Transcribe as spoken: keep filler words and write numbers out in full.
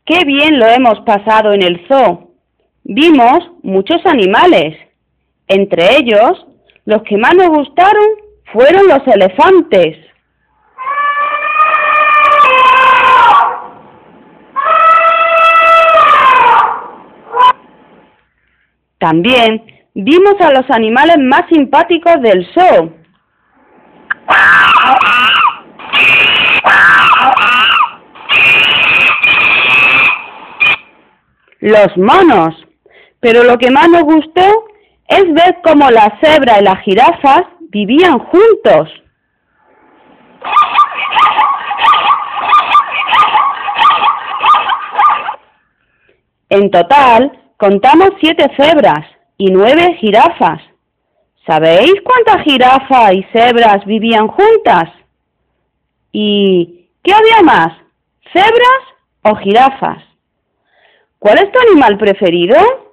Qué bien lo hemos pasado en el zoo. Vimos muchos animales. Entre ellos, los que más nos gustaron fueron los elefantes. También vimos a los animales más simpáticos del zoo. Los monos. Pero lo que más nos gustó es ver cómo la cebra y las jirafas vivían juntos. En total, contamos siete cebras y nueve jirafas. ¿Sabéis cuántas jirafas y cebras vivían juntas? ¿Y qué había más? ¿Cebras o jirafas? ¿Cuál es tu animal preferido?